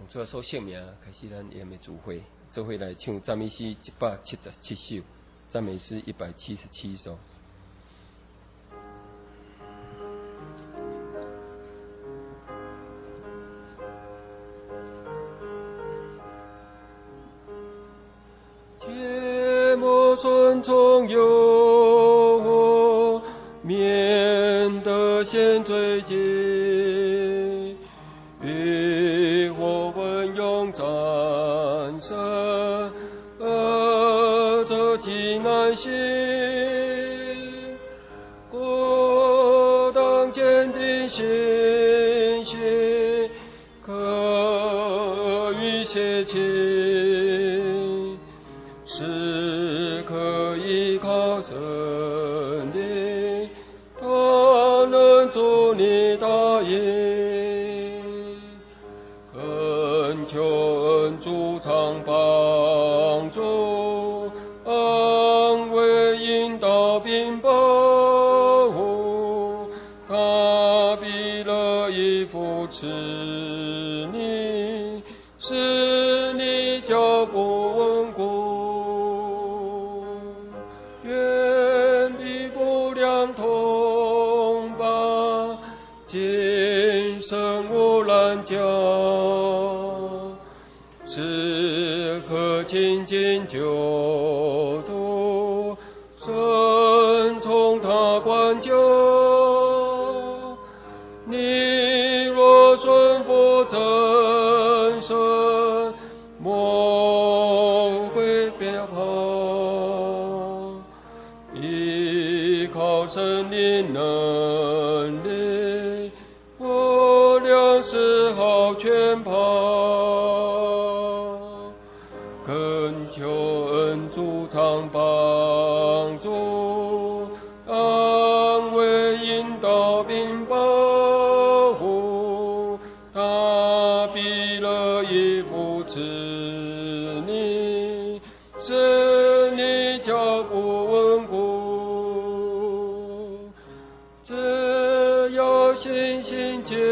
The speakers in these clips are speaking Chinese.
主要说姓名，开始咱盐的聚会，做伙来唱赞美诗177首，赞美诗177首。切莫顺从诱惑，免得陷罪境。欲火温勇战胜，这情难行。果当坚定信心，可与切情。时刻依靠神灵，他能助你答应。恳求恩主常帮助，安慰引导并保护，他必乐意扶持你，使你脚步稳固。愿必不良同伴，今生无拦脚，时刻亲近救主，顺从他管教。你若顺服真神，魔鬼别跑，依靠神灵能力，我俩是好全跑。恳求恩主常帮助，安慰引导并保护，他必乐意扶持你，使你脚步稳固。只要信心坚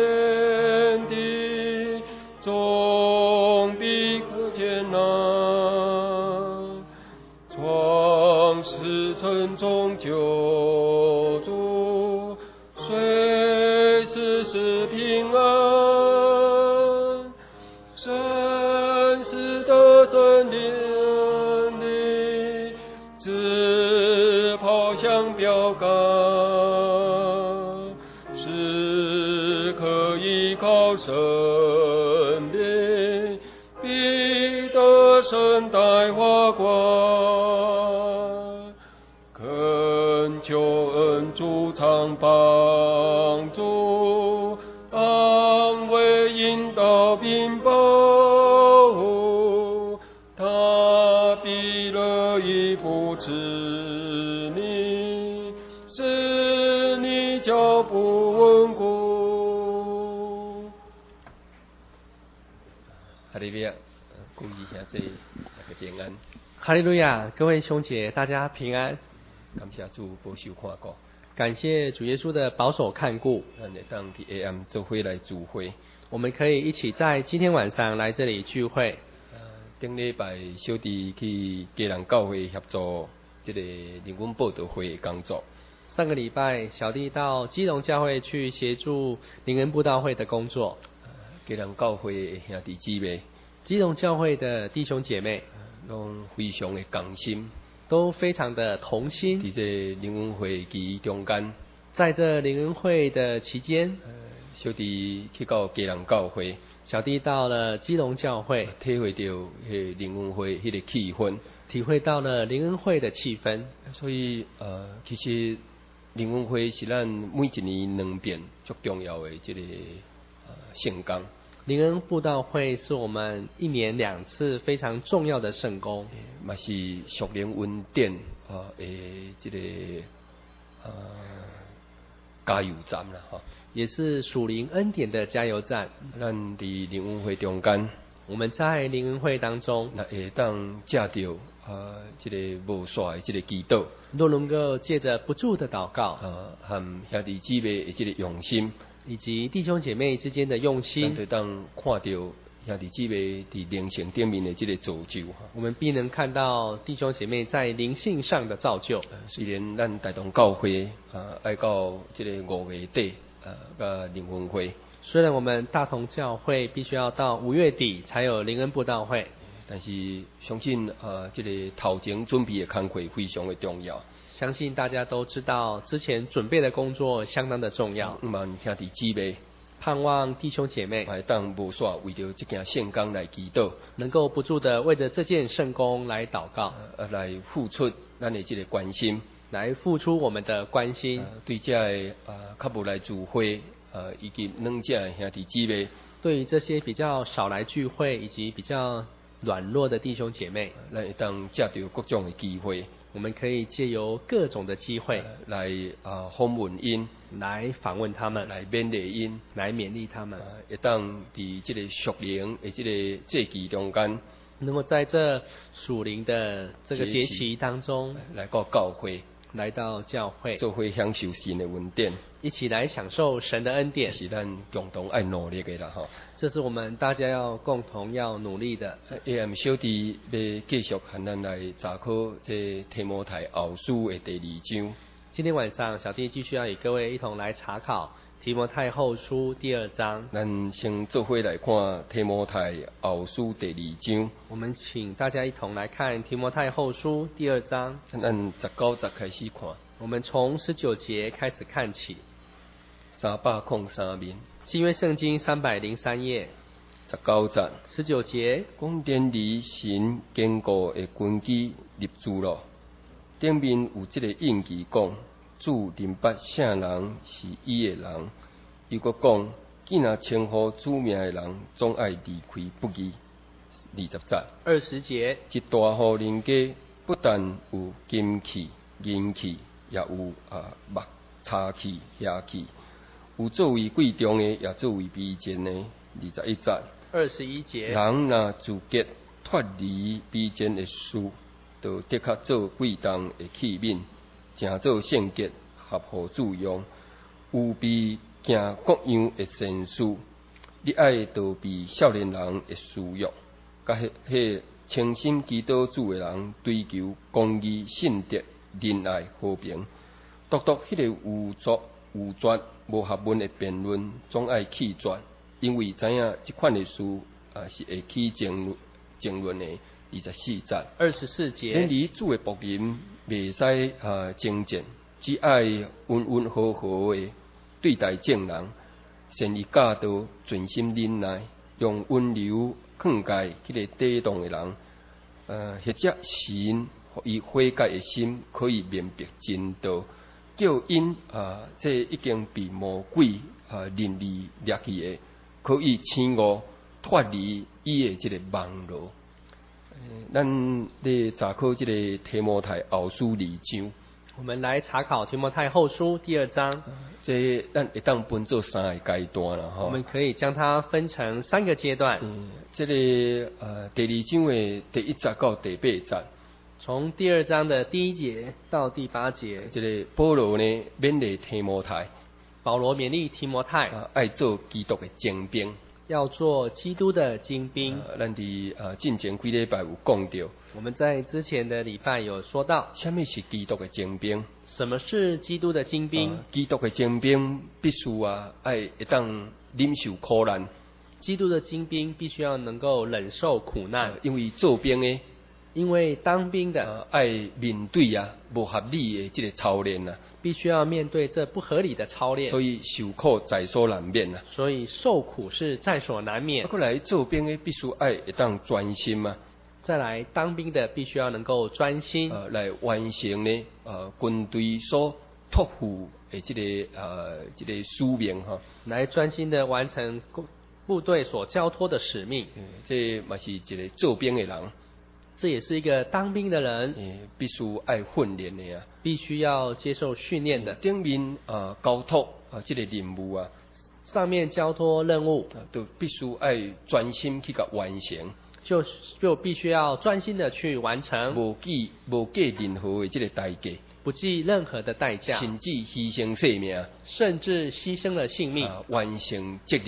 定，总比可艰难。创世沉重救主，随时是平安。生死的真理，只跑向标杆，时刻依靠神灵，必得胜带花冠。恳求恩主常帮助，安慰引导并保护，他必乐意扶持你，使你脚步稳固。哈利路亚，恭喜兄弟大家平安。 哈利路亚，各位兄姐，大家平安。 感谢主保守看顾， 感谢主耶稣的保守看顾， 咱会当伫下暗做伙来聚会。 我们可以一起在今天晚上来这里聚会。 顶礼拜小弟去基隆教会协助这个灵恩报道会的工作。 上个礼拜，小弟到基隆教会去协助灵恩布道会的工作。 基隆教会的兄弟姊妹， 基隆教会的弟兄姐妹， 拢非常的同心， 都非常的同心。 伫这灵恩会期中间， 在这灵恩会的期间， 小弟去到基隆教会， 小弟到了基隆教会， 体会到迄灵恩会迄个气氛， 体会到了灵恩会的气氛。 所以其实灵恩会是咱每一年2遍最重要的这个圣工。 灵恩布道会是我们1年2次非常重要的圣工， 嘛是属灵恩典这个加油站啦哈， 也是属灵恩典的加油站。 咱伫灵恩会中间， 我们在灵恩会当中， 那会当借着这个无煞的这个祈祷， 若能够借着不住的祷告， 和兄弟姊妹的这个用心， 以及弟兄姐妹之间的用心， 咱就当看到兄弟姊妹伫灵性顶面的这个造就哈。 我们必能看到弟兄姐妹在灵性上的造就。 虽然咱大同教会爱到这个5月底灵恩会， 虽然我们大同教会必须要到5月底才有灵恩布道会， 但是相信这个头前准备的工作非常的重要。 相信大家都知道，之前准备的工作相当的重要。 望兄弟姊妹， 盼望弟兄姐妹还当无煞为着这件圣工来祈祷， 能够不住的为着这件圣工来祷告， 来付出咱的这个关心， 来付出我们的关心。 对这个较无来聚会以及软者的兄弟姊妹， 对于这些比较少来聚会以及比较软弱的弟兄姐妹， 咱会当借着各种的机会。 我们可以借由各种的机会来访问因， 来访问他们， 来勉励因， 来勉励他们， 会当伫这个属灵的这个节期中间， 能够在这属灵的这个节期当中， 来到教会， 来到教会， 做会享受神的恩典， 一起来享受神的恩典， 是咱共同爱努力的啦吼。 这是我们大家要共同要努力的。 AM 小弟要继续和咱来查考这提摩太后书的第2章。 今天晚上，小弟继续要与各位一同来查考提摩太后书第2章。 咱先做伙来看提摩太后书第2章。 我们请大家一同来看提摩太后书第2章。 咱19节开始看。 我们从19节开始看起。 303面。 新约圣经303页。 19节。 19节。 讲典理神坚固的根基立住了。顶面有这个印记讲，主认捌啥人是伊的人。又搁讲，既然称呼主名的人，总爱离开不义。20节。 20节。一大户人家不但有金器、银器，也有木叉器、瓦器。有作为贵重的，也作为卑贱的。21节。 21节。 人若自觉脱离卑贱的事，就的确做贵重的器皿，正做圣洁，合乎主用。有必行各样的善事，你爱逃避少年人的私欲，甲迄诚心祈祷主的人，追求公义、信德、仁爱、和平。独迄个有拙无学问的辩论，总爱弃绝，因为知影这款的事是会起争论的。24节。 24节。因你主的仆人袂使争战，只爱温和和的对待众人，善于教导，全心忍耐，用温柔劝诫迄个抵挡的人。或者神互伊悔改的心，可以明白真道。叫因这已经被魔鬼任意掠去的，可以醒悟脱离伊的这个网络。咱咧查考这个提摩太后书2章。 我们来查考提摩太后书第2章。 这咱会当分做3个阶段啦， 我们可以将它分成3个阶段。 这个第2章的第1节到第8节。 从第2章的第1节到第8节。 这个保罗呢勉励提摩太。 保罗勉励提摩太。 爱做基督的精兵。 要做基督的精兵。 咱伫进前几礼拜有讲到。 我们在之前的礼拜有说到， 什么是基督的精兵？ 什么是基督的精兵？ 基督的精兵必须会当忍受苦难。 基督的精兵必须要能够忍受苦难， 因为做兵的， 因为当兵的爱面对不合理的这个操练必须要面对这不合理的操练， 所以受苦在所难免所以受苦是在所难免。 过来做兵的必须会当专心再来当兵的必须要能够专心来完成呢军队所托付的这个使命来专心的完成部队所交托的使命。 这嘛是一个做兵的人， 这也是一个当兵的人必须爱训练的必须要接受训练的。 顶面交托这个任务上面交托任务都必须爱专心去完成。 就必须要专心的去完成， 无计任何的这个代价， 不计任何的代价， 甚至牺牲性命， 甚至牺牲了性命， 完成责任，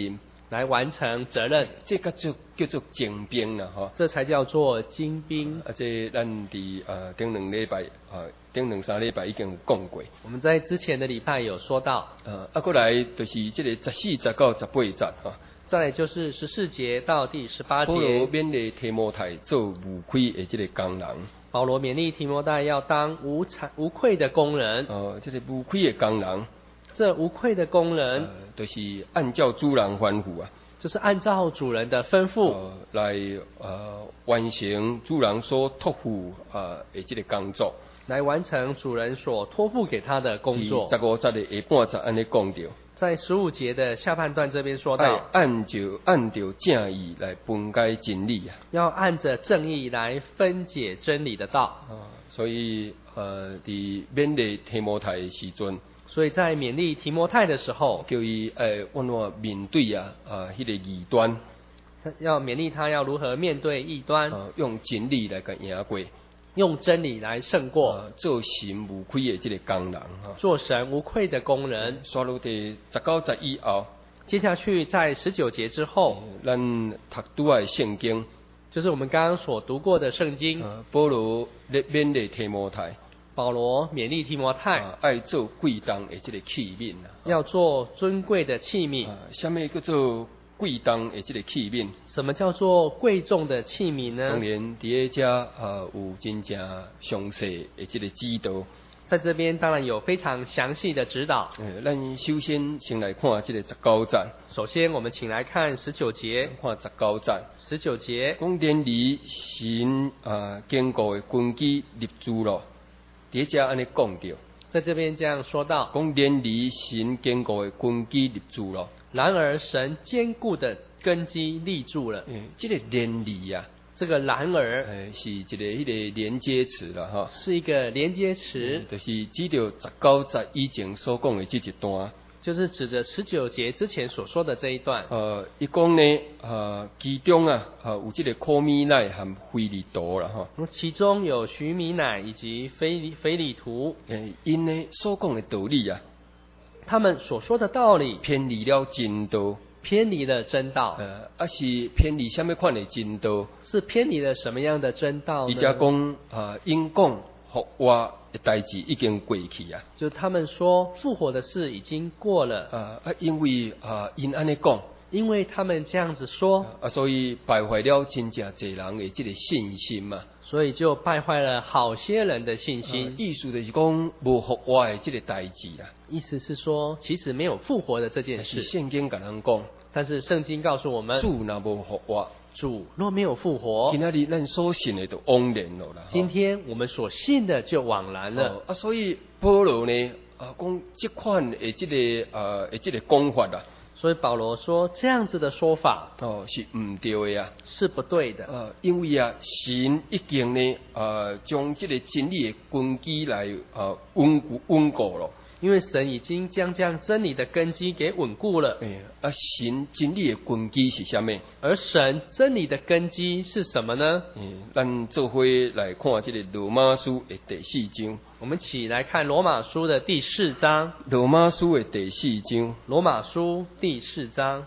来完成责任， 这个叫做精兵啦，吼。 这才叫做精兵。 这咱伫顶两礼拜顶两三礼拜已经有讲过。 我们在之前的礼拜有说到， 过来就是这个14、19、18节哈。 再来就是14节到第18 保罗节， 勉励提摩太做无愧的这个工人。 保罗勉励提摩太要当无愧的工人。 这个无愧的工人， 这无愧的工人， 就是按照主人吩咐啊， 就是按照主人的吩咐， 来完成主人所托付的这个工作， 来完成主人所托付给他的工作。 15节的下半节安尼讲到， 在15节的下半段这边说到， 按照正义来分解真理啊， 要按着正义来分解真理的道。 所以伫勉励提摩太的时阵， 所以在勉励提摩太的时候， 叫伊往哪面对迄个异端， 要勉励他要如何面对异端， 用真理来甲赢过， 用真理来胜过， 做神无愧的这个工人， 做神无愧的工人。 刷到第19节以后， 接下去在19节之后， 咱读拄的圣经， 就是我们刚刚所读过的圣经。 保罗咧勉励提摩太， 保罗勉励提摩太， 爱做贵重的这个器皿要做尊贵的器皿。 什么叫做贵重的这个器皿？ 什么叫做贵重的器皿呢？ 当然，伫遮有真正详细的这个指导。 在这边当然有非常详细的指导。 咱首先来看这个19节。 首先，我们请来看19节。 看19节。 19节讲典离神坚固的根基立住了，伫遮安尼讲到。 在这边这样说到， 讲典离神坚固的根基立住了。 然而神坚固的根基立住了。 这个连理啊， 这个然而是一个迄个连接词啦，哈， 是一个连接词， 就是指着19节以前所讲的这一段， 就是指着19节之前所说的这一段。 伊讲呢，其中有这个科米奈和腓利多啦，哈， 其中有许米乃以及腓利图， 因呢所讲的道理啊， 他们所说的道理偏离了真道。 偏离了真道， 是偏离什么款的真道？ 是偏离了什么样的真道呢？ 伊家讲因讲复活的代志已经过去啊， 就他们说复活的事已经过了。 因为因安尼讲， 因为他们这样子说， 所以败坏了真正侪人的这个信心嘛。 所以就败坏了好些人的信心。 意思就是讲无复活的这个代志啊。 意思是说，其实没有复活的这件事。 圣经跟人讲， 但是圣经告诉我们， 主若无复活， 主若没有复活， 今仔日咱所信的就枉然了啦。 今天我们所信的就枉然了。 所以保罗呢，讲这款的这个讲法啦。 所以保罗说，这样子的说法是唔对的啊， 是不对的。 因为神已经呢将这个真理的根基来稳固了。 因为神已经将真理的根基给稳固了。 神真理的根基是什么？ 而神真理的根基是什么呢？ 咱做伙来看这个罗马书的第4章。 我们起来看罗马书的第4章。 罗马书的第4章。 罗马书第4章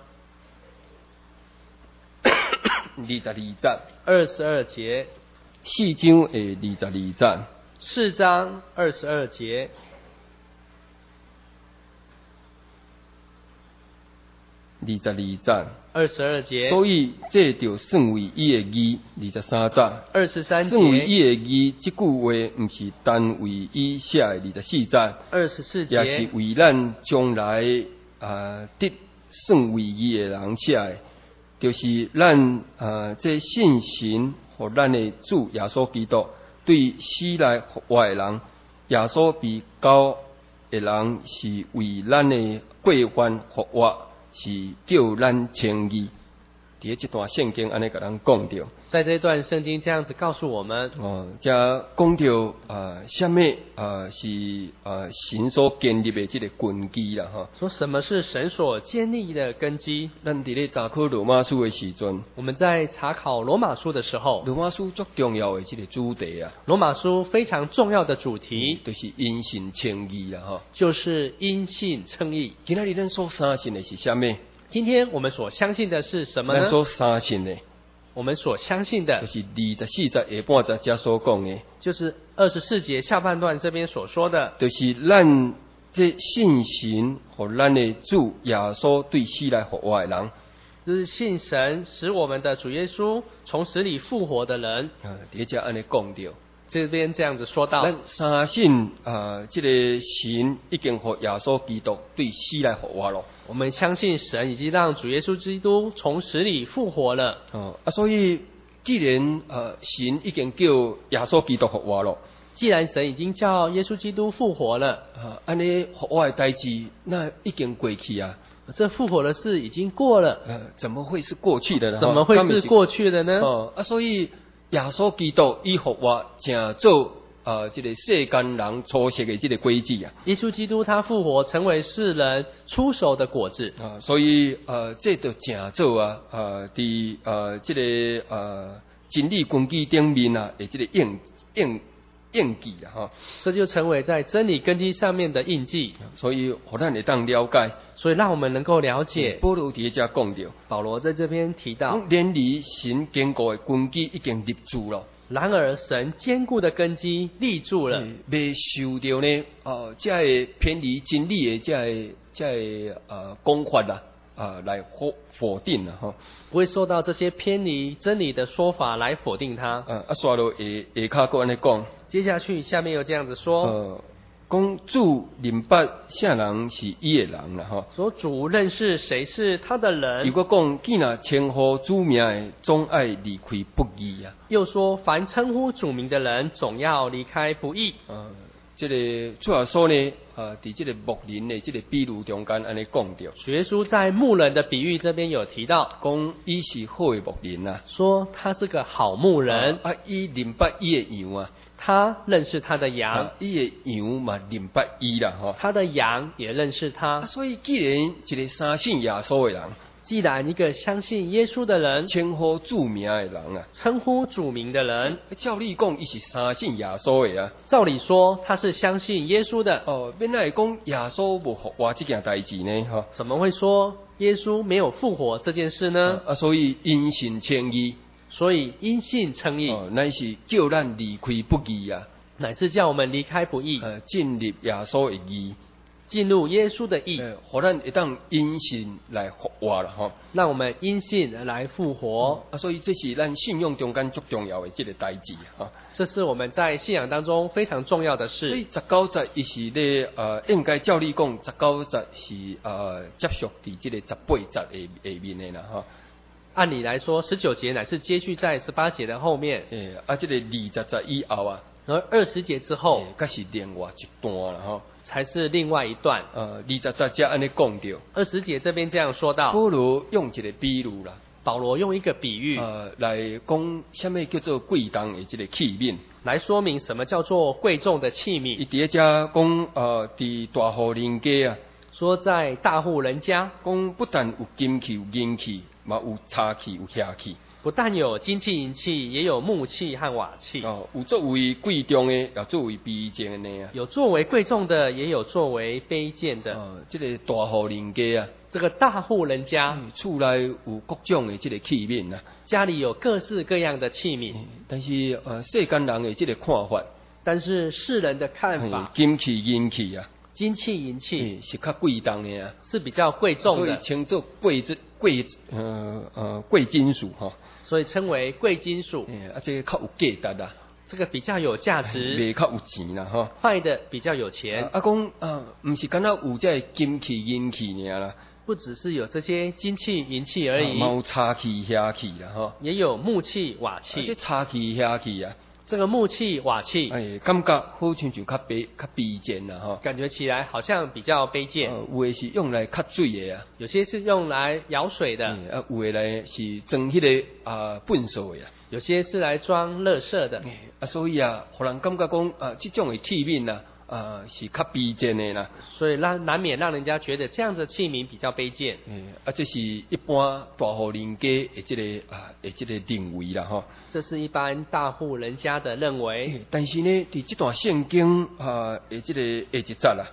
22节。 22节。 4章的22节。 4章22节。22节。 所以这就算为伊的义。23节。 23节。 算为伊的义，这句话不是单为伊写的。24节。 24节。 也是为咱将来得算为义的人写的，就是咱这信心和咱的主耶稣基督对死来复活的人，耶稣被交的人是为咱的过犯复活。是叫咱称义，伫这段圣经安尼甲咱讲着。 在这段圣经这样子告诉我们， 这讲着什么是神所建立的这个根基啦哈。 说什么是神所建立的根基？ 咱伫咧查考罗马书的时阵， 我们在查考罗马书的时候， 罗马书最重要的这个主题啊。 罗马书非常重要的主题， 就是因信称义啦哈。 就是因信称义。 今仔日咱所相信的是什么？ 今天我们所相信的是什么呢？ 咱所相信的， 我们所相信的就是24节下半节这所讲的， 就是24节下半段这边所说的， 就是咱这信神和咱的主耶稣对死来复活的人。 就是信神使我们的主耶稣从死里复活的人。 伫遮安尼讲着， 这边这样子说到， 咱相信这个神已经和耶稣基督对死来复活了。 我们相信神已经让主耶稣基督从死里复活了。 所以既然神已经叫耶稣基督复活了， 既然神已经叫耶稣基督复活了， 安尼复活的代志那已经过去啊。 这复活的事已经过了， 怎么会是过去的呢？ 怎么会是过去的呢？ 所以耶稣基督伊复活，正做这个世间人初熟的这个果子啊。 耶稣基督他复活，成为世人初熟的果子所以这就正做伫这个真理根基顶面啊的这个印记啊这就成为在真理根基上面的印记。 所以互咱会当了解， 所以让我们能够了解。 保罗伫遮讲着， 保罗在这边提到， 然而神坚固的根基已经立住了。 然而神坚固的根基立住了， 未受到呢这会偏离真理的这会讲法啦来否定啦不会受到这些偏离真理的说法来否定它。 刷落下骹佫安尼讲。 接下去下面又这样子说， 讲主明白啥人是伊的人啦说主认识谁是他的人。 如果讲既然称呼主名的，总爱离开不义啊。 又说凡称呼主名的人，总要离开不义。 这个主耶稣呢，伫这个牧人的这个比喻中间安尼讲着。 主耶稣在牧人的比喻这边有提到， 讲伊是好的牧人啊， 说他是个好牧人伊明白伊的羊啊。 他认识他的羊， 伊的羊嘛明白伊啦他的羊也认识他。 所以既然一个相信耶稣的人， 既然一个相信耶稣的人， 称呼主名的人啊， 称呼主名的人， 照理讲伊是相信耶稣的啊。 照理说他是相信耶稣的。 免来讲耶稣无复活这件代志呢？ 怎么会说耶稣没有复活这件事呢？ 所以因信称义。 所以因信称义， 乃是叫咱离开不义啊， 乃是叫我们离开不义， 进入耶稣的义， 进入耶稣的义， 互咱会当因信来复活啦让我们因信来复活。 所以这是咱信仰中间最重要的这个代志这是我们在信仰当中非常重要的事。 所以19节伊是咧应该照理讲19节是接续伫这个18节下面的啦按理来说，19节乃是接续在18节的后面。 这个20节以后啊， 而20节之后， 才是另外一段啦才是另外一段。 20节才安尼讲着。 20节这边这样说到， 保罗用一个比喻啦。 保罗用一个比喻， 来讲什么叫做贵重的这个器皿， 来说明什么叫做贵重的器皿。 伊伫遮讲伫大户人家啊， 说在大户人家， 讲不但有金器有银器，嘛有茶器有瓦器。 不但有金器银器，也有木器和瓦器。 有作为贵重的，也作为卑贱的呢。 有作为贵重的，也有作为卑贱的。 这个大户人家啊， 这个大户人家， 厝内有各种的这个器皿啊， 家里有各式各样的器皿。 但是世间人的这个看法， 但是世人的看法， 金器银器啊， 金器银器是较贵重的啊， 是比较贵重的， 所以称作贵金属所以称为贵金属。 这个较有价值啦， 这个比较有价值， 卖较有钱啦卖的比较有钱。 讲不是干那有这金器银器尔啦， 不只是有这些金器银器而已， 有茶器瓦器啦也有木器瓦器。 这茶器瓦器啊， 这个木器瓦器， 感觉好像就较卑贱啦感觉起来好像比较卑贱。 有的是用来吸水的啊， 有些是用来舀水的， 有的来是装迄个粪扫的啊， 有些是来装垃圾的。 所以互人感觉讲这种的器皿啦，是较卑贱的啦。 所以难免让人家觉得这样的器皿比较卑贱。 这是一般大户人家的这个认为啦这是一般大户人家的认为。 但是呢，伫这段圣经的这个下一节啦，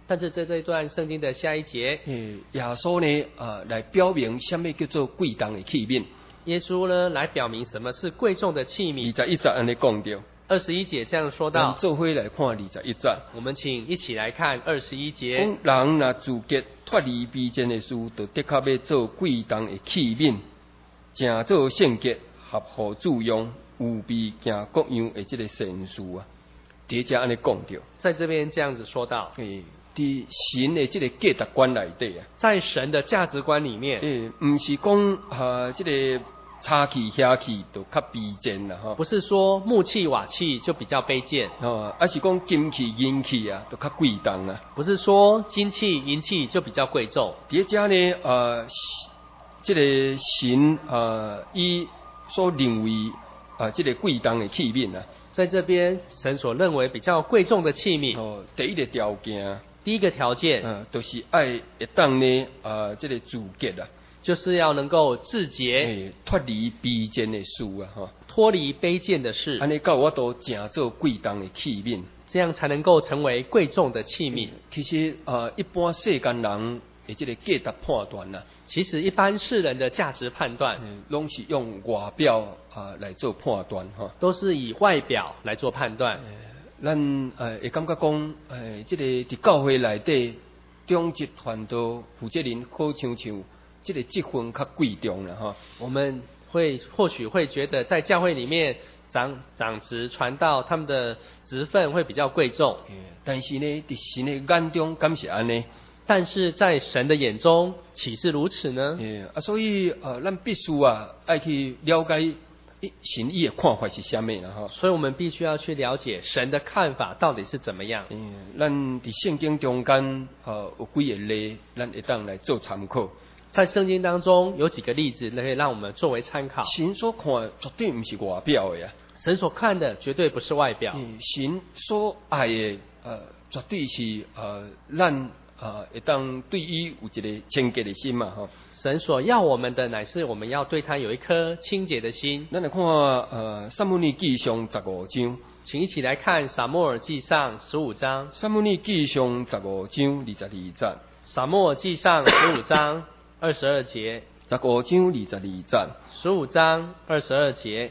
但是在这一段圣经的下一节， 耶稣呢来表明什么叫做贵重的器皿。 耶稣呢来表明什么是贵重的器皿。 21节安尼讲到。 21节这样说咱到， 做伙来看21节。 我们请一起来看21节。 讲人若自觉脱离卑贱的事，就的确要做贵重的器皿，正做圣洁，合乎主用，有必行各样的这个善事啊。第一节安尼讲到， 在这边这样子说到， 伫神的这个价值观内底啊， 在神的价值观里面， 唔是讲这个差气遐气就较卑贱啦吼， 不是说木器瓦器就比较卑贱， 是讲金器银器啊，就较贵重啦。 不是说金器银器就比较贵重。 第一家呢，这个神伊所认为这个贵重的器皿啊， 在这边神所认为比较贵重的器皿， 第一个条件， 第一个条件， 就是爱会当呢这个自洁啊。 就是要能够自洁， 脱离卑贱的事啊， 脱离卑贱的事， 安尼到我都正做贵重的器皿， 这样才能够成为贵重的器皿。 其实一般世间人的这个价值判断啊， 其实一般世人的价值判断， 拢是用外表来做判断哈， 都是以外表来做判断。 咱会感觉讲，这个伫教会内底，中职传道负责人好像这个职分较贵重了哈。我们或许会觉得在教会里面长职传道他们的职分会比较贵重， 但是呢，在神的眼中敢是安尼？ 但是在神的眼中岂是如此呢？ 所以咱必须爱去了解神伊的看法是啥物啦哈。 所以我们必须要去了解神的看法到底是怎么样。 咱伫圣经中间有几个例，咱会当来做参考。 在圣经当中有几个例子可以让我们作为参考。 神所看绝对不是外表的呀， 神所看的绝对不是外表。 神所爱的绝对是咱会当对伊有一个清洁的心嘛哈。 神所要我们的乃是我们要对他有一颗清洁的心。 咱来看撒母耳记上15章， 请一起来看撒母耳记上15章。 撒母耳记上15章22节。 撒母耳记上15章22节。 15章22节。 15章22节。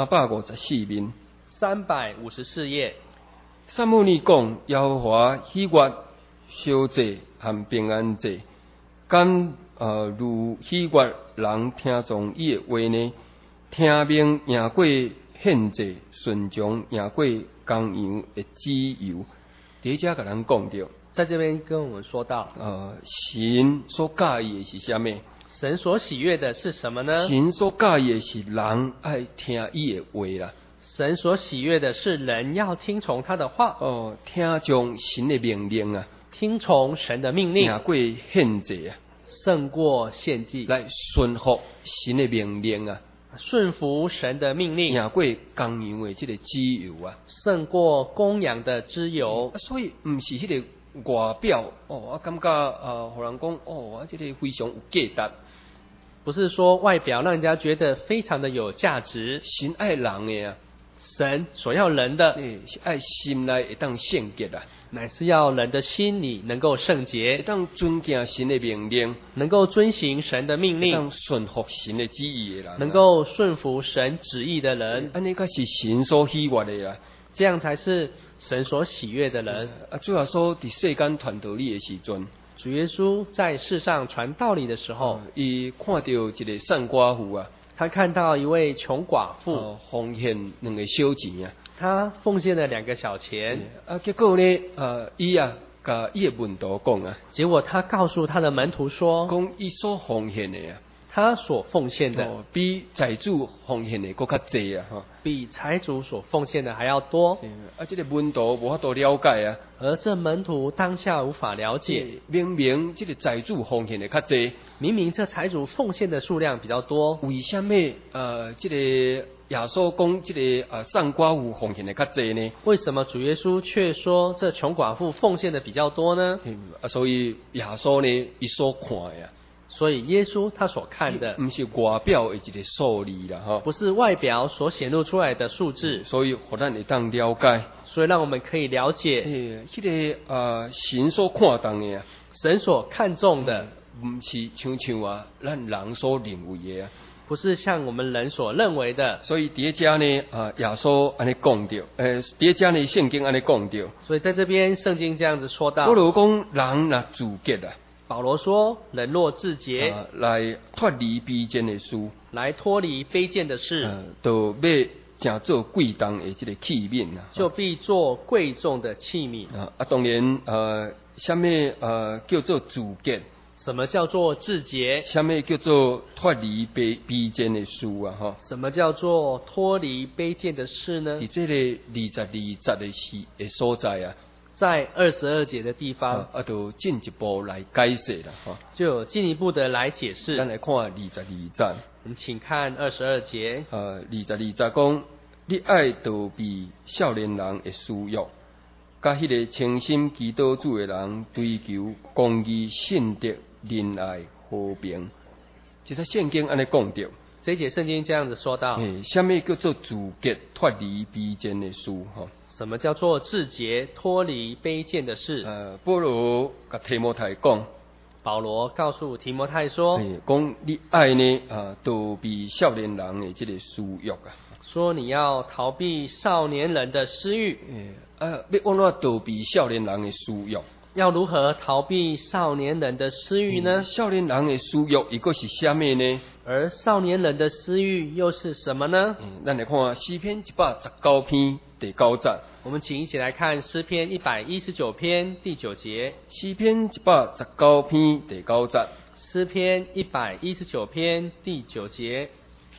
354面。 354页。 撒母耳讲：耶和华喜悦烧祭和平安祭，敢如喜悦人听从伊的话呢？听命赢过献祭，顺从赢过公羊的脂油。第一节甲咱讲到， 在这边跟我们说到， 神所介意的是啥物？ 神所喜悦的是什么呢？ 神所介意的是人爱听伊的话啦。 神所喜悦的是人要听从他的话。 听从神的命令啊， 听从神的命令， 赢过献祭啊， 胜过献祭， 来顺服神的命令啊， 顺服神的命令， 赢过公羊的这个脂油啊， 胜过公羊的脂油。 所以不是迄个外表我感觉互人讲我这个非常有价值， 不是说外表让人家觉得非常的有价值。 神爱人的啊， 神所要人的， 是爱心内会当圣洁啊， 乃是要人的心里能够圣洁， 会当遵行神的命令， 能够遵行神的命令， 会当顺服神的旨意的人， 能够顺服神旨意的人， 安尼才是神所喜悦的啊， 这样才是神所喜悦的人。 主要说伫世间传道理的时阵， 主耶稣在世上传道理的时候， 伊看到一个善寡妇啊， 他看到一位穷寡妇， 奉献2个小钱啊， 他奉献了2个小钱， 结果呢，伊甲伊的门徒讲啊， 结果他告诉他的门徒说， 讲伊所奉献的啊， 他所奉献的比财主奉献的更较济啊， 比财主所奉献的还要多。 这个门徒无法度了解啊， 而这门徒当下无法了解， 明明这个财主奉献的较济， 明明这财主奉献的数量比较多， 为什么这个耶稣讲这个善寡妇奉献的较济呢？ 为什么主耶稣却说这穷寡妇奉献的比较多呢？ 所以耶稣呢，伊所看的所以耶稣他所看的， 不是外表的一个数字啦，哈。 不是外表所显露出来的数字， 所以互咱会当了解， 所以让我们可以了解， 迄个神所看重的啊， 神所看重的， 不是像咱人所认为的啊。 不是像我们人所认为的。 所以伫遮呢，耶稣安尼讲着，伫遮呢圣经安尼讲着， 所以在这边圣经这样子说到， 保罗讲人若自洁啊， 保罗说人若自洁， 来脱离卑贱的事， 来脱离卑贱的事， 就要正做贵重的这个器皿啊， 就必做贵重的器皿。 当然什么叫做自洁？ 什么叫做自洁？ 什么叫做脱离卑贱的事啊？哈？ 什么叫做脱离卑贱的事呢？ 伫这个22节的所在啊， 在22节的地方， 就进一步来解释啦，哈， 就有进一步的来解释。 咱来看22节， 我们请看22节。 22节讲，你爱逃避少年人的私欲，甲迄个诚心祈祷主的人追求公义、信德、仁爱、和平。其实圣经安尼讲着， 这一节圣经这样子说到， 什么叫做自洁脱离卑贱的事？哈， 什么叫做自洁脱离卑贱的事？ 保罗甲提摩太讲， 保罗告诉提摩太说， 讲你爱呢逃避少年人的这个私欲啊， 说你要逃避少年人的私欲。 要安怎逃避少年人的私欲？ 要如何逃避少年人的私欲呢？ 少年人的私欲又个是什么呢？ 而少年人的私欲又是什么呢？ 咱来看诗篇119篇第9节。 我们请一起来看诗篇119篇第9节。 诗篇119篇第9节。 诗篇119篇第9节。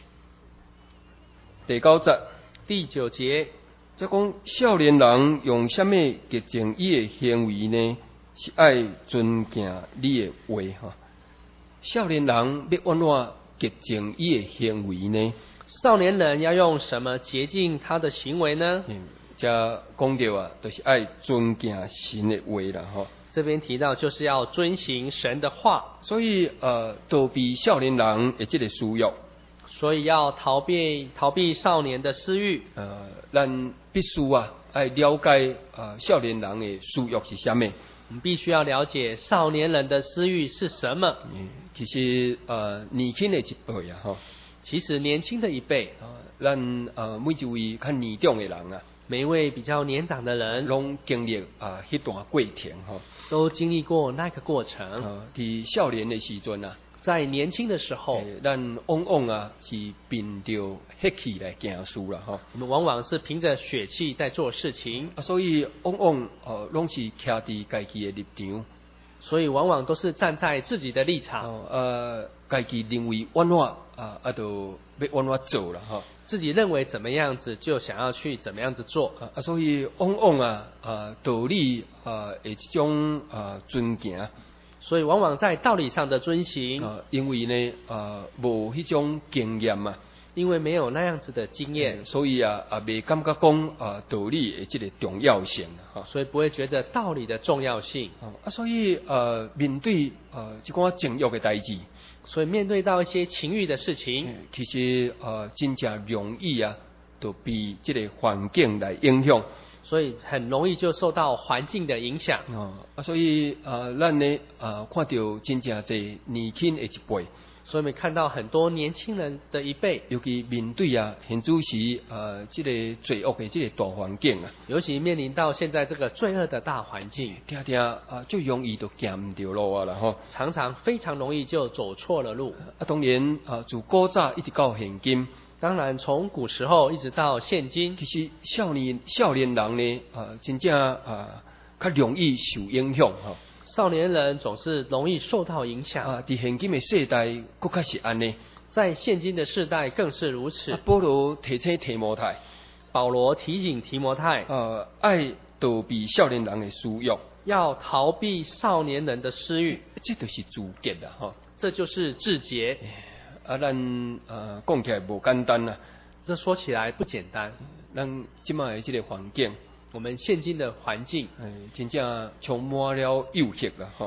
第9节。 第9节。 即讲少年人用什么洁净伊的行为呢？是爱尊敬你的话哈。少年人要安怎洁净伊的行为呢？ 少年人要用什么洁净他的行为呢？ 这讲到啊，就是爱尊敬神的话啦吼。 这边提到就是要遵行神的话。 所以逃避少年人的这个私欲。 所以要逃避少年的私欲。 咱必须爱了解少年人的私欲是什么。 我们必须要了解少年人的私欲是什么。 其实年轻的一辈啊，哈， 其实年轻的一辈， 咱每一位较年长的人啊， 每一位比较年长的人， 拢经历迄段过程哈， 都经历过那个过程。 伫少年的时阵啊， 在年轻的时候， 咱往往是凭着血气来行事啦，哈。 我们往往是凭着血气在做事情， 所以往往拢是徛伫家己的立场， 所以往往都是站在自己的立场， 家己认为安怎就要安怎做啦，哈。 自己认为怎么样子就想要去怎么样子做， 所以往往道理的这种尊敬。 所以往往在道理上的遵行， 因为呢无迄种经验嘛， 因为没有那样子的经验， 所以未感觉讲道理的这个重要性所以不会觉得道理的重要性所以面对这款情欲的代志， 所以面对到一些情欲的事情， 其实真正容易就被这个环境来影响。 所以很容易就受到环境的影响。 所以咱呢看到真正侪年轻的一辈， 所以我们看到很多年轻人的一辈， 尤其面对现主时这个罪恶的这个大环境尤其面临到现在这个罪恶的大环境， 常常最容易就行唔到路啦吼， 常常非常容易就走错了路。 当然自古早一直到现今。 当然，从古时候一直到现今， 其实少年人呢，真正较容易受影响哈。 少年人总是容易受到影响。 在现今的世代，更加是安尼。 在现今的世代更是如此。 保罗提醒提摩太， 保罗提醒提摩太， 爱逃避少年人的私欲， 要逃避少年人的私欲， 这就是自洁啦哈。 这就是自洁。 咱讲起来无简单啦， 这说起来不简单。 咱即卖的这个环境， 我们现今的环境， 真正充满了诱惑啦，哈，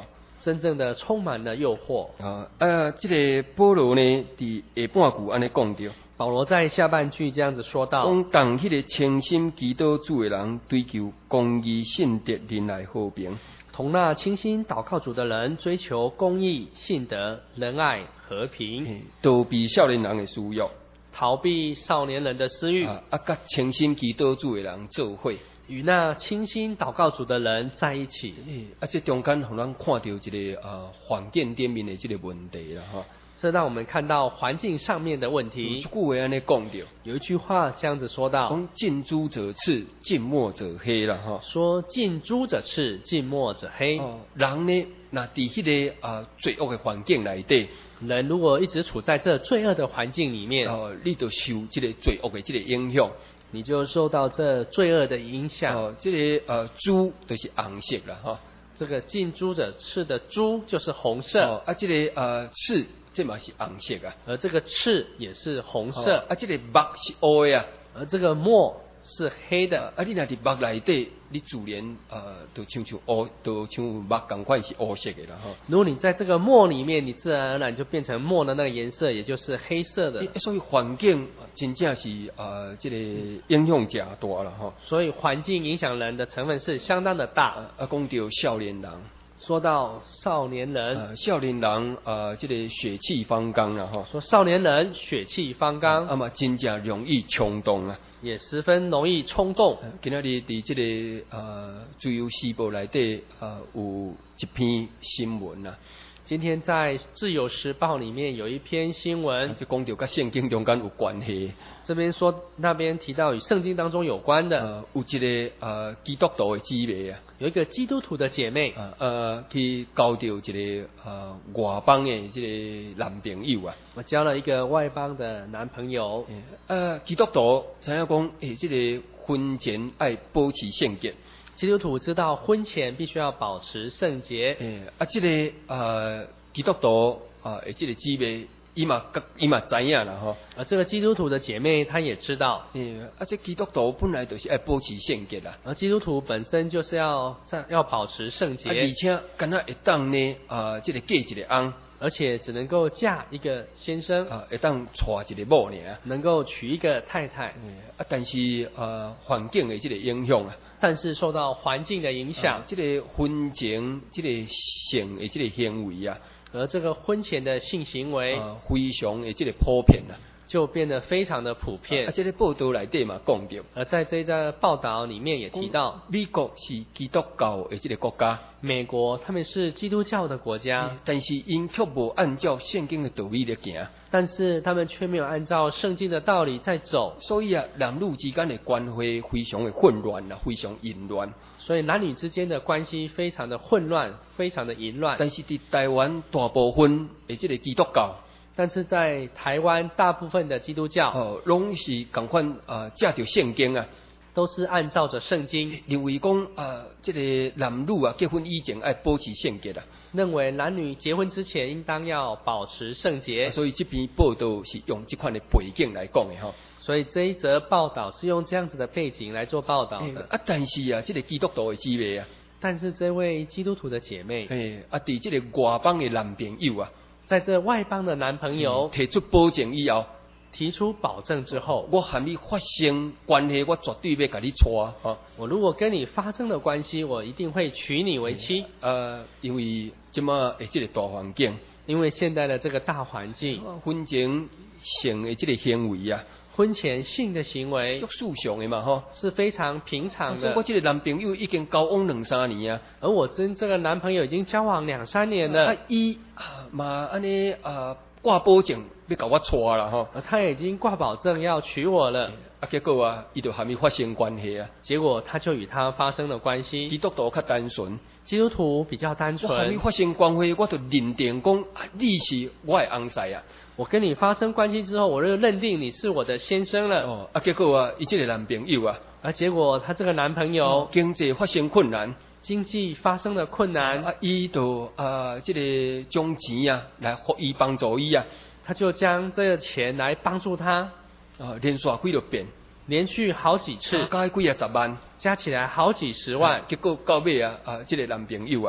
真正的充满了诱惑。 这个保罗呢，伫下半句安尼讲着， 保罗在下半句这样子说道： 讲当迄个诚心祈祷主的人，追求公义、信德、仁爱、和平。 同那倾心祷告主的人，追求公义、信德、仁爱、和平， 逃避少年人的私欲， 逃避少年人的私欲， 甲诚心祈祷主的人做伙， 与那倾心祷告主的人在一起。 这中间互咱看到一个环境顶面的这个问题啦，哈。 这让我们看到环境上面的问题。 有一句话安尼讲着， 有一句话这样子说到： 讲近朱者赤，近墨者黑啦，哈。 说近朱者赤，近墨者黑。 人呢，那伫迄个罪恶的环境内底， 人如果一直处在这罪恶的环境里面， 你就受这个罪恶的这个影响， 你就受到这罪恶的影响。 这个朱就是红色啦，哈。 这个近朱者赤的朱就是红色。 这个赤。这嘛是红色啊， 而这个赤也是红色。 这个墨是黑的啊， 而这个墨是黑的。 你若伫墨内底，你自然就像黑，就像墨同款是黑色的啦，哈。 如果你在这个墨里面，你自然而然就变成墨的那个颜色，也就是黑色的。 所以环境真正是这个影响真大啦，哈。 所以环境影响人的成分是相当的大。 讲到少年人。 说到少年人， 少年人这个血气方刚啦，哈。 说少年人血气方刚， 嘛真正容易冲动啊， 也十分容易冲动。 今仔日伫这个自由时报内底有一篇新闻啊。 今天在自由时报里面有一篇新闻， 就讲到跟圣经中间有关系。 这边说那边提到与圣经当中有关的， 有一个基督徒的姊妹啊， 有一个基督徒的姐妹， 去交到一个外邦的这个男朋友啊。 我交了一个外邦的男朋友。 基督徒知影讲，这个婚前爱保持圣洁。 基督徒知道婚前必须要保持圣洁。 这个基督徒这个姊妹，伊嘛知影啦，吼。 这个基督徒的姐妹她也知道。 这基督徒本来就是爱保持圣洁啦。 而基督徒本身就是要保持圣洁。 而且敢若会当呢这个嫁一个翁。 而且只能够嫁一个先生， 会当娶一个某尔， 能够娶一个太太。 但是环境的这个影响啊， 但是受到环境的影响， 这个婚前这个性的这个行为啊， 而这个婚前的性行为非常的这个普遍啊， 就变得非常的普遍。 这个报道内底嘛讲到， 而在这个报道里面也提到， 美国是基督教的这个国家， 美国他们是基督教的国家， 但是因却无按照圣经的道理来行， 但是他们却没有按照圣经的道理在走， 所以男女之间的关系非常的混乱啊，非常淫乱。 所以男女之间的关系非常的混乱，非常的淫乱。 但是在台湾大部分的这个基督教， 但是在台湾大部分的基督教拢是同款借着圣经啊， 都是按照着圣经， 认为讲这个男女结婚以前爱保持圣洁啦， 认为男女结婚之前应当要保持圣洁。 所以这篇报道是用这款的背景来讲的哈。 所以这一则报道是用这样子的背景来做报道的。 但是这个基督徒的姊妹啊， 但是这位基督徒的姐妹， 伫这个外邦的男朋友啊， 在这外邦的男朋友提出保证以后， 提出保证之后， 我和你发生关系，我绝对要给你娶啊！ 我如果跟你发生了关系，我一定会娶你为妻。 因为这么这个大环境， 因为现在的这个大环境， 婚前性的这个行为啊， 婚前性的行为， 约束上的嘛，哈， 是非常平常的。 我这个男朋友已经交往2-3年啊， 而我跟这个男朋友已经交往2-3年了。 伊嘛安尼挂保证要搞我娶啦，哈， 他已经挂保证要娶我了。 结果伊就和你发生关系啊。 结果他就与他发生了关系。 基督徒较单纯， 基督徒比较单纯。 我和你发生关系，我就认定讲你是我的翁婿啊。 我跟你发生关系之后，我就认定你是我的先生了。 结果伊这个男朋友啊， 结果他这个男朋友经济发生困难， 经济发生了困难， 伊就这个将钱啊来互伊帮助伊啊， 他就将这个钱来帮助他， 连续几遍， 连续好几次， 加几10万， 加起来好几十万。 结果到尾这个男朋友啊，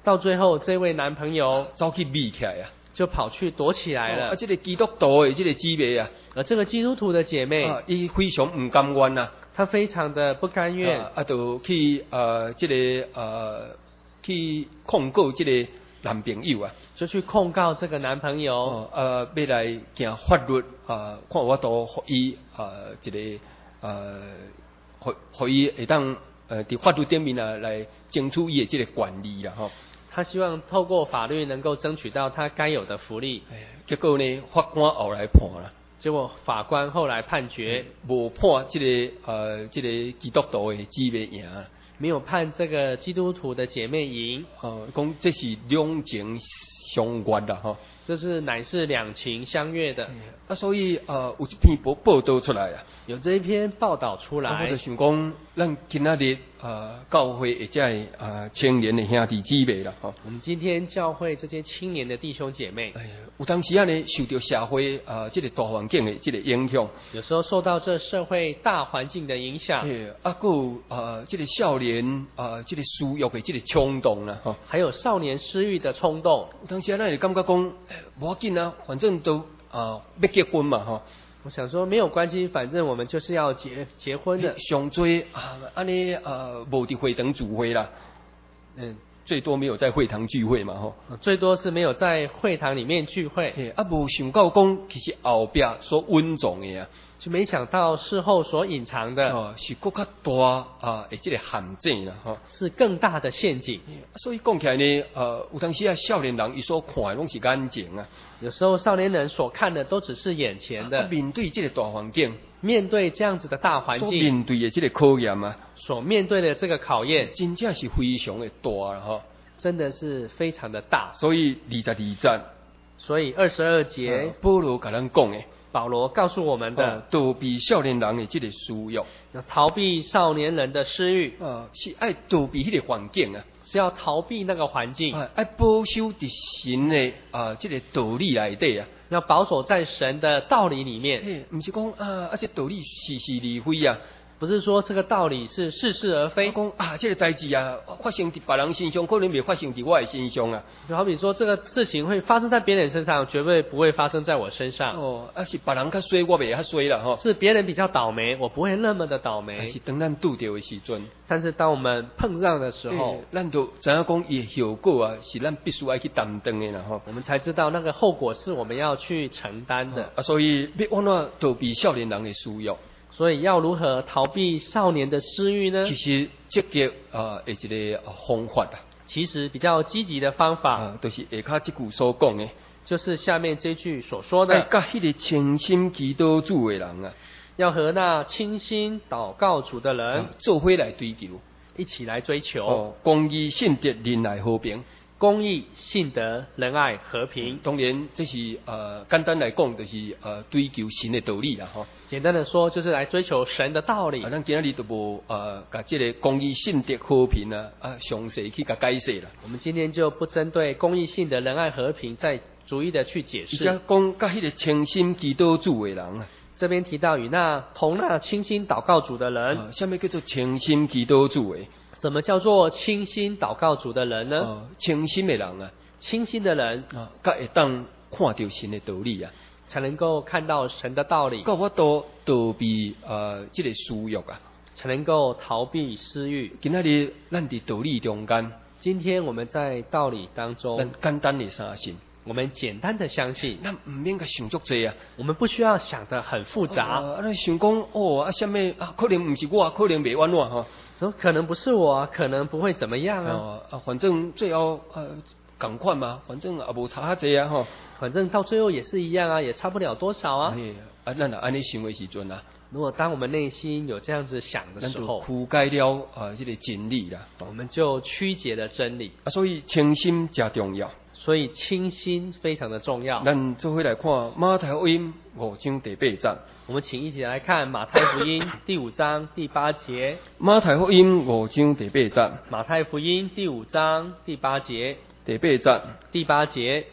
到最后，这位男朋友走去避起来啊， 就跑去躲起来了。 这个基督徒的这个姊妹啊， 而这个基督徒的姐妹， 伊非常唔甘愿啊， 她非常的不甘愿， 就去这个去控告这个男朋友啊， 就去控告这个男朋友。 要来行法律看我都互伊一个互伊会当伫法律顶面来争取伊的这个权利啦吼。 他希望透过法律能够争取到他该有的福利。 结果呢，法官后来判啦。 结果法官后来判决， 无判这个这个基督徒的姊妹赢， 没有判这个基督徒的姐妹赢。 讲这是两情相悦啦吼。 这是乃是两情相悦的。 所以有一篇报道出来啊， 有这一篇报道出来。 我就想讲，咱今仔日教会或者青年的兄弟姊妹啦吼。 我们今天教会这些青年的弟兄姐妹， 有当时呢受到社会这个大环境的这个影响， 有时候受到这社会大环境的影响， 还有这个少年这个私欲的这个冲动啦吼， 还有少年私欲的冲动。 有当时咱会感觉讲，无要紧啊，反正都要结婚嘛吼。 我想说没有关系，反正我们就是要结婚的。 上多安尼无伫会堂聚会啦，最多没有在会堂聚会嘛吼， 最多是没有在会堂里面聚会。 无想到讲，其实后壁所温藏的啊， 就没想到事后所隐藏的， 是更较大这个陷阱啦吼， 是更大的陷阱。 所以讲起来呢，有当时少年人伊所看的拢是眼前啊， 有时候少年人所看的都只是眼前的。 面对这个大环境， 面对这样子的大环境， 所面对的这个考验啊， 所面对的这个考验， 真正是非常的大啦吼， 真的是非常的大。 所以22节， 所以22节， 保罗甲咱讲的， 保罗告诉我们的， 逃避少年人的这个私欲， 要逃避少年人的私欲， 是爱逃避迄个环境啊， 是要逃避那个环境， 爱保守伫神的这个道理内底啊， 要保守在神的道理里面。 不是讲这道理是而非啊。 不是说这个道理是似是而非。 讲这个代志啊，发生伫别人身上，可能未发生伫我的身上啊。 就好比说，这个事情会发生在别人身上，绝对不会发生在我身上。 是别人较衰，我袂较衰啦吼。 是别人比较倒霉，我不会那么的倒霉。 是当咱拄着的时阵， 但是当我们碰上的时候， 咱就知影讲伊的效果啊，是咱必须要去担当的啦吼。 我们才知道那个后果是我们要去承担的。 所以要安怎逃避少年人的私欲？ 所以要如何逃避少年的私欲呢？ 其实积极的一个方法啊， 其实比较积极的方法， 就是下骹这句所讲的， 就是下面这句所说的， 甲迄个清心祈祷主的人啊， 要和那清心祷告主的人做伙来追求， 一起来追求公义、信德、仁爱、和平。 公义、信德、仁爱、和平。 当然，这是简单来讲，就是追求神的道理啦吼。 简单的说，就是来追求神的道理。 咱今仔日都无甲这个公义、信德、和平详细去甲解释啦。 我们今天就不针对公义、信德、仁爱、和平再逐一的去解释。 而且讲甲迄个清心祈祷主的人啊， 这边提到与那清心祷告主的人， 什么叫做清心祈祷主的？ 什么叫做清心祷告主的人呢？ 清心的人啊， 清心的人甲会当看到神的道理啊， 才能够看到神的道理， 甲我都逃避这个私欲啊， 才能够逃避私欲。 今仔日咱伫道理中间， 今天我们在道理当中， 咱简单的相信， 我们简单的相信， 咱唔免甲想足济啊， 我们不需要想得很复杂。 想讲什么可能唔是我，可能袂安怎吼。 可能不是我，可能不会怎么样啊。 反正最后同款嘛，反正也无差济啊吼。 反正到最后也是一样啊，也差不了多少啊。 咱若安尼想的时阵啊， 如果当我们内心有这样子想的时候， 咱就曲解了这个真理啦， 我们就曲解了真理。 所以清心加重要。 所以清心非常的重要。 咱做伙来看马太福音5章第8节。 我们请一起来看马太福音第5章第8节。 马太福音5章第8节。 马太福音第5章第8节。 第8节。 第8节。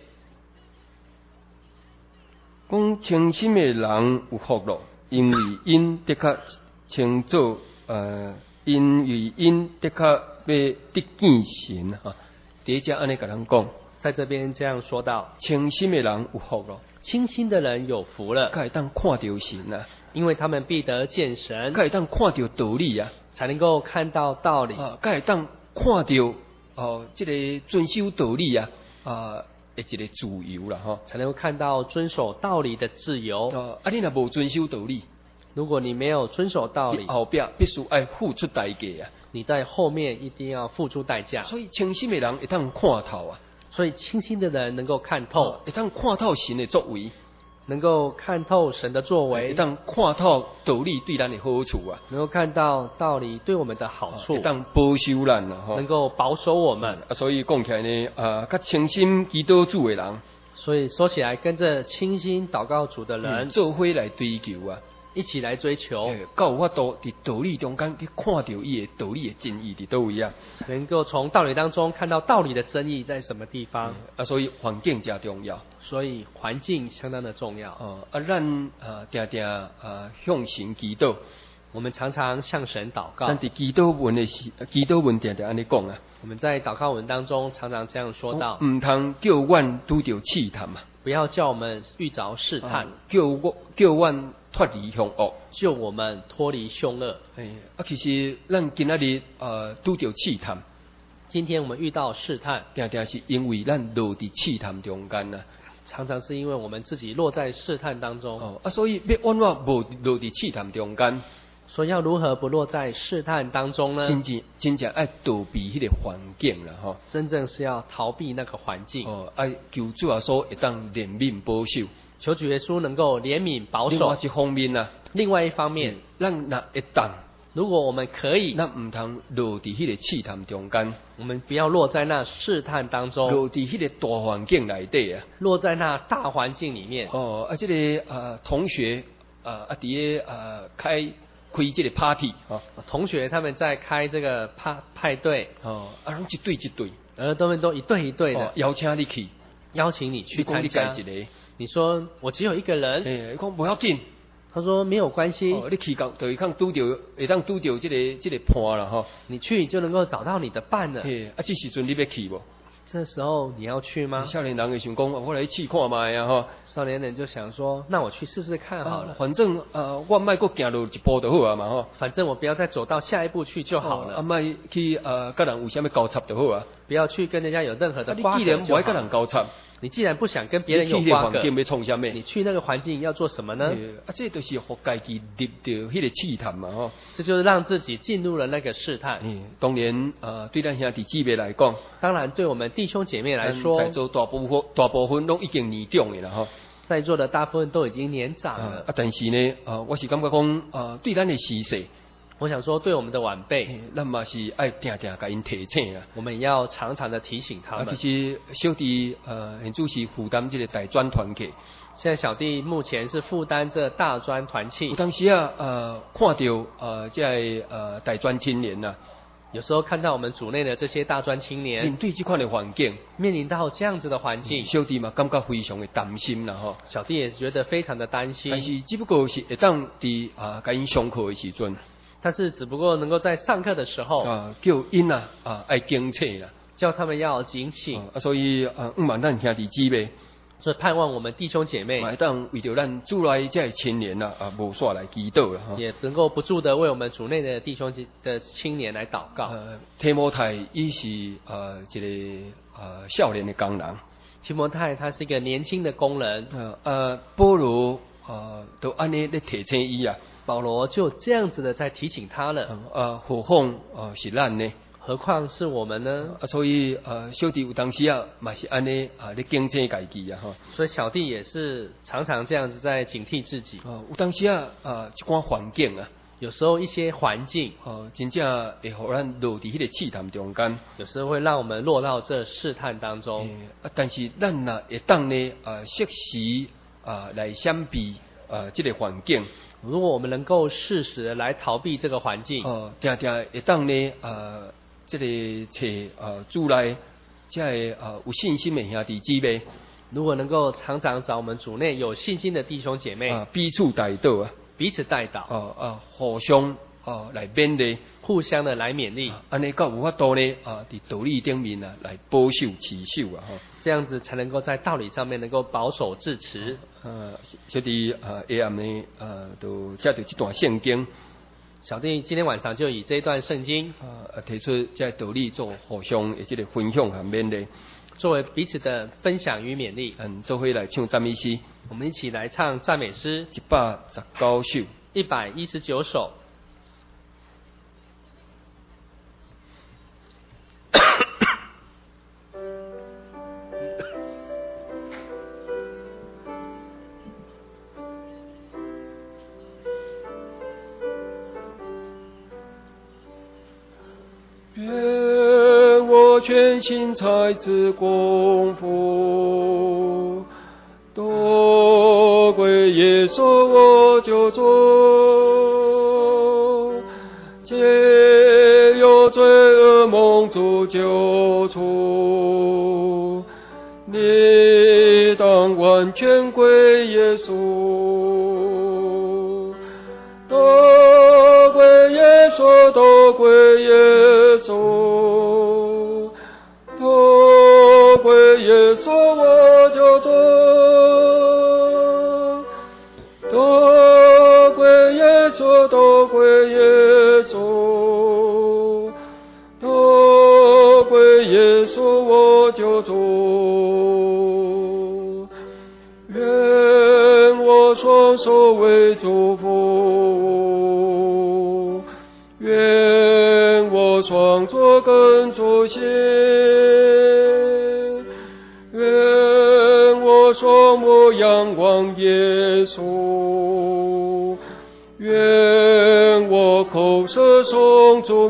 讲清心的人有福咯，因为因的确称作因为因的确要得见神哈。 第一只安尼甲人讲， 在这边这样说到， 清心的人有福咯， 清心的人有福了， 才会当看到神啊， 因为他们必得见神， 才会当看到道理啊， 才能够看到道理， 才会当看到这个遵守道理啊的一个自由啦吼， 才能够看到遵守道理的自由。 你若无遵守道理， 如果你没有遵守道理， 你后壁必须要付出代价啊。 你在后面一定要付出代价。 所以清心的人会当看透啊， 所以清心的人能够看透， 会当看透神的作为， 能够看透神的作为， 会当看透道理对咱的好处啊， 能够看到道理对我们的好处， 会当保守咱啊， 能够保守我们。 所以讲起来呢，较清心祈祷主的人， 所以说起来，跟着清心祷告主的人， 做伙来追求啊， 一起来追求， 才有法度伫道理中间去看到伊的道理的真义伫倒位啊， 才能够从道理当中看到道理的真义在什么地方。 所以环境真重要， 所以环境相当的重要。 咱定定向神祈祷， 我们常常向神祷告。 咱伫祈祷文的时，祈祷文定定安尼讲啊， 我们在祷告文当中常常这样说到： 唔通叫阮拄着试探啊。 不要叫我们遇着试探， 叫阮脱离凶恶， 救我们脱离凶恶。 其实咱今仔日拄着试探， 今天我们遇到试探， 定定是因为咱落伫试探中间啊， 常常是因为我们自己落在试探当中。 所以要安怎无落伫试探中间？ 所以要如何不落在试探当中呢？ 真正爱逃避迄个环境啦，吼！ 真正是要逃避那个环境。 爱求主啊，说会当怜悯保守， 求主耶稣能够怜悯保守。 另外一方面啊， 另外一方面， 咱若会当， 如果我们可以， 咱唔通落伫迄个试探中间， 我们不要落在那试探当中， 落伫迄个大环境内底啊， 落在那大环境里面。 这个同学伫开这个 party 同学他们在开这个派对人一对一对， 他们都一对一对的邀请你去， 邀请你去参加。你说我只有一个人， 讲不要紧， 他说没有关系， 你去到就会当拄着，会当拄着这个伴啦吼， 你去就能够找到你的伴了。 这时阵你要去无？ 这时候你要去吗？ 少年人会想讲，我来试看卖啊吼。 少年人就想说，那我去试试看好了。 反正我莫搁行路一步就好啊嘛吼。 反正我不要再走到下一步去就好了。 莫去跟人有啥物交叉就好啊。 不要去跟人家有任何的瓜葛就好。 你既然不爱跟人交叉， 你既然不想跟别人有瓜葛， 你去那个环境要做什么呢？ 这就是互家己入到迄个试探嘛吼。 这就是让自己进入了那个试探。 当然对咱兄弟姊妹来讲， 当然对我们弟兄姐妹来说， 在座大部分拢已经年长的啦吼。 在座的大部分都已经年长了。 但是呢，我是感觉讲对咱的时势。 我想说，对我们的晚辈， 咱嘛是爱定定甲因提醒啊。 我们也要常常的提醒他们。 其实小弟现主是负担这个大专团契。 现在小弟目前是负担这大专团契。 有当时看到这大专青年呐， 有时候看到我们组内的这些大专青年面对这款的环境， 面临到这样子的环境， 小弟嘛感觉非常的担心啦吼。 小弟也觉得非常的担心。 但是只不过是会当伫甲因上课的时阵。 但是只不过能够在上课的时候叫因爱警惕啦， 叫他们要警醒。 所以望咱兄弟姊妹， 所以盼望我们弟兄姐妹， 当为着咱主内这青年无煞来祈祷啦， 也能够不住的为我们主内的弟兄的青年来祷告。 提摩太伊是一个少年的工人， 提摩太他是一个年轻的工人。 保罗都安尼咧提醒伊啊。 保罗就这样子的在提醒他了。 何况是咱呢？ 何况是我们呢？ 所以小弟有当时嘛是安尼咧警惕家己啊哈。 所以小弟也是常常这样子在警惕自己。 有当时一寡环境有时候一些环境真正会互咱落伫迄个试探中间。 有时候会让我们落到这试探当中。 但是咱若会当呢适时来闪避这个环境。 如果我们能够适时的来逃避这个环境， 定定会当呢这个找主内这有信心的兄弟姊妹， 如果能够常常找我们主内有信心的弟兄姐妹， 彼此代祷彼此代祷， 互相来勉励， 互相的来勉励， 安尼够有法度呢伫道理顶面来保守持守这样子才能够在道理上面能够保守自持。 小弟下暗呢就借着这段圣经， 小弟今天晚上就以这一段圣经提出这道理做互相的这个分享和勉励， 作为彼此的分享与勉励。 做伙来唱赞美诗， 我们一起来唱赞美诗 119首 ，119首。 愿我全心才智功夫，多归耶稣我就做，皆有罪恶蒙主救赎，你当完全归耶稣，多归耶稣，多归耶稣，多归耶稣我就做，多归耶稣，多归耶稣，多归耶稣我就做。愿我双手为祝福，愿我双脚跟着行，愿我双目仰望耶稣，愿我口舌诵主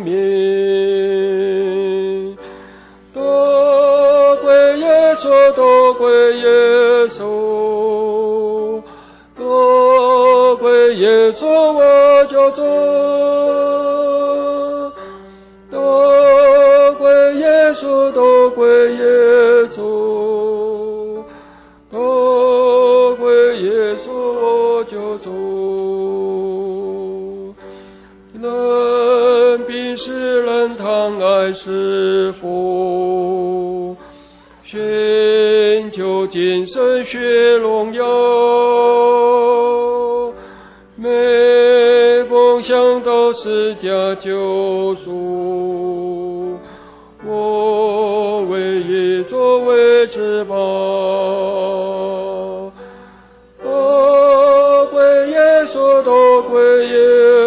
名，多归耶稣，多归耶稣，多归耶稣我就做，多归耶稣，多归耶稣，多归耶稣我就做。人必是人贪爱是福，寻求今生学荣耀，每逢想到释迦救赎，我唯以作为至宝，多归耶稣，多归耶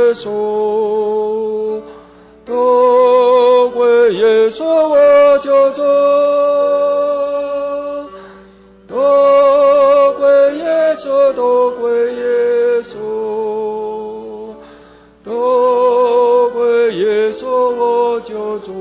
稣，多归耶稣我就做，多归耶稣，多归耶稣，多归耶稣我就做。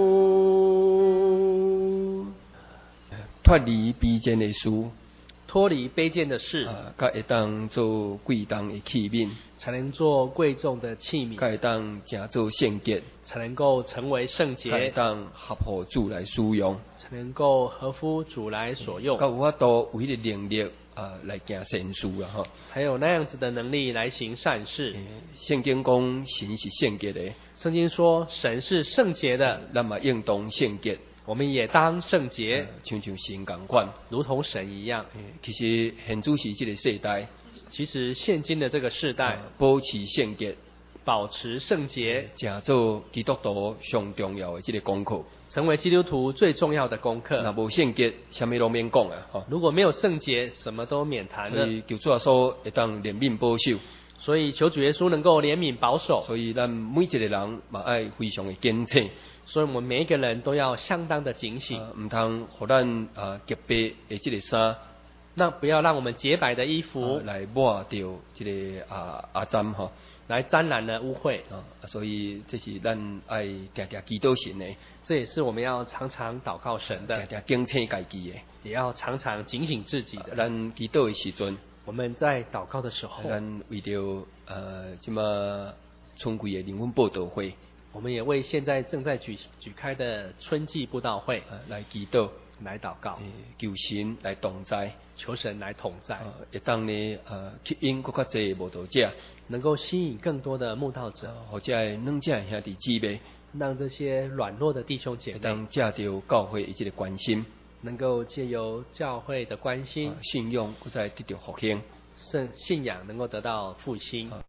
脱离卑贱的事， 脱离卑贱的事， 才会当做贵重的器皿， 才能做贵重的器皿， 才会当成做圣洁， 才能够成为圣才会洁， 当合乎主来使用， 才能够合乎主来所用， 才有法度有迄个能力来行善事才有那样子的能力来行善事。 圣经讲神是圣洁的， 圣经说神是圣洁的， 咱嘛应当圣洁， 我们也当圣洁， 像神同款， 如同神一样。 其实现主是这个世代， 其实现今的这个世代， 保持圣洁， 保持圣洁， 正做基督徒上重要的这个功课。 成为基督徒最重要的功课。 那无圣洁，什么都免讲如果没有圣洁，什么都免谈了。 所以求主耶稣会当怜悯保守。 所以求主耶稣能够怜悯保守。 所以咱每一个人嘛爱非常的警醒。 所以我们每一个人都要相当的警醒， 唔通互咱洁白的这个衫， 那不要让我们洁白的衣服来抹掉这个阿沾来沾染了污秽所以这是咱爱常常祈祷神的， 这也是我们要常常祷告神的， 常常警醒家己的， 也要常常警醒自己的。 咱祈祷的时阵， 我们在祷告的时候， 咱为着即马春季的灵魂报道会， 我们也为现在正在举开的春季布道会来祈祷。 来祷告， 求神来同在， 求神来同在， 会当呢吸引更较侪慕道者， 能够吸引更多的慕道者， 或者软者兄弟姊妹， 让这些软弱的弟兄姐妹， 当借着教会以及的关心， 能够借由教会的关心， 信仰，再得到复兴， 信仰能够得到复兴。